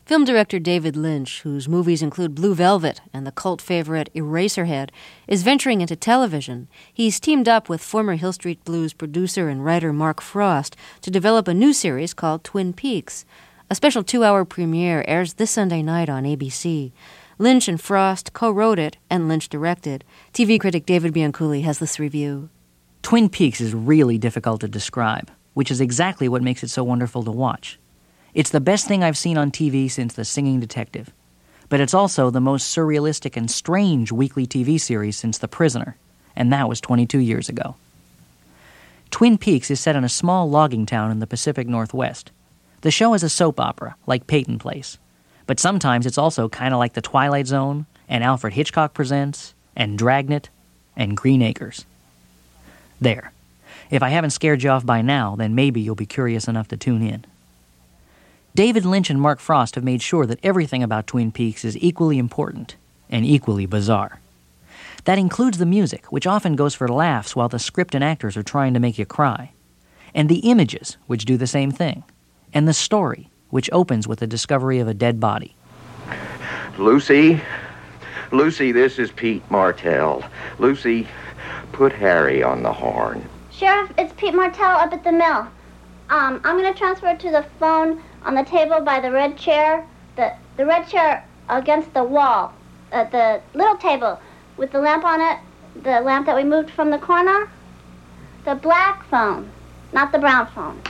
Film director David Lynch, whose movies include Blue Velvet and the cult favorite Eraserhead, is venturing into television. He's teamed up with former Hill Street Blues producer and writer Mark Frost to develop a new series called Twin Peaks. A special 2-hour premiere airs this Sunday night on ABC. Lynch and Frost co-wrote it, and Lynch directed. TV critic David Bianculli has this review. Twin Peaks is really difficult to describe, which is exactly what makes it so wonderful to watch. It's the best thing I've seen on TV since The Singing Detective. But it's also the most surrealistic and strange weekly TV series since The Prisoner, and that was 22 years ago. Twin Peaks is set in a small logging town in the Pacific Northwest. The show is a soap opera, like Peyton Place. But sometimes it's also kind of like The Twilight Zone, and Alfred Hitchcock Presents, and Dragnet, and Green Acres. There. If I haven't scared you off by now, then maybe you'll be curious enough to tune in. David Lynch and Mark Frost have made sure that everything about Twin Peaks is equally important and equally bizarre. That includes the music, which often goes for laughs while the script and actors are trying to make you cry, and the images, which do the same thing, and the story, which opens with the discovery of a dead body. Lucy, this is Pete Martell. Lucy, put Harry on the horn. Sheriff, it's Pete Martell up at the mill. I'm going to transfer to the phone on the table by the red chair. The red chair against the wall. The little table with the lamp on it. The lamp that we moved from the corner. The black phone, not the brown phone.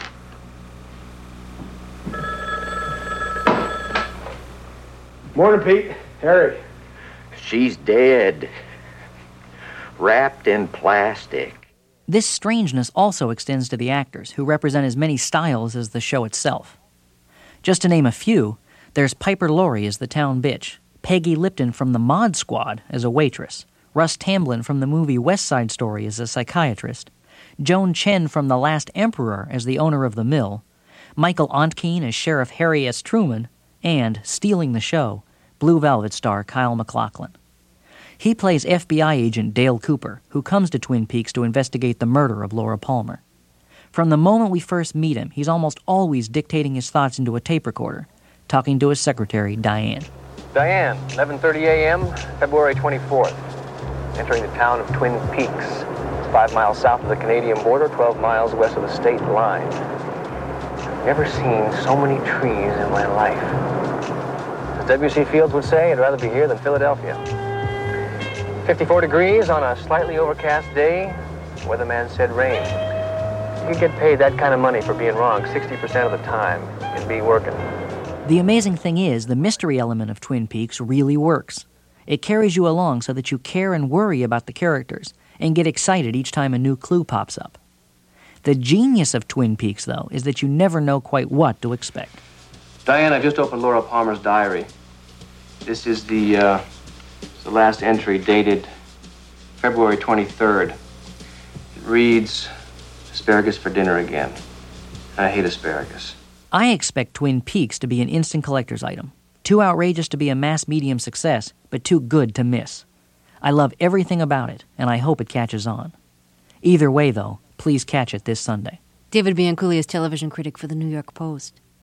Morning, Pete. Harry. She's dead. Wrapped in plastic. This strangeness also extends to the actors, who represent as many styles as the show itself. Just to name a few, there's Piper Laurie as the town bitch, Peggy Lipton from the Mod Squad as a waitress, Russ Tamblyn from the movie West Side Story as a psychiatrist, Joan Chen from The Last Emperor as the owner of the mill, Michael Ontkeen as Sheriff Harry S. Truman, and, stealing the show, Blue Velvet star Kyle MacLachlan. He plays FBI agent Dale Cooper, who comes to Twin Peaks to investigate the murder of Laura Palmer. From the moment we first meet him, he's almost always dictating his thoughts into a tape recorder, talking to his secretary, Diane. Diane, 11:30 a.m., February 24th. Entering the town of Twin Peaks. It's 5 miles south of the Canadian border, 12 miles west of the state line. I've never seen so many trees in my life. As W.C. Fields would say, I'd rather be here than Philadelphia. 54 degrees on a slightly overcast day. Weatherman said rain. You could get paid that kind of money for being wrong 60% of the time. You'd be working. The amazing thing is, the mystery element of Twin Peaks really works. It carries you along so that you care and worry about the characters and get excited each time a new clue pops up. The genius of Twin Peaks, though, is that you never know quite what to expect. Diane, I just opened Laura Palmer's diary. This is the last entry dated February 23rd. It reads, asparagus for dinner again. I hate asparagus. I expect Twin Peaks to be an instant collector's item. Too outrageous to be a mass medium success, but too good to miss. I love everything about it, and I hope it catches on. Either way, though, please catch it this Sunday. David Bianculli is television critic for The New York Post.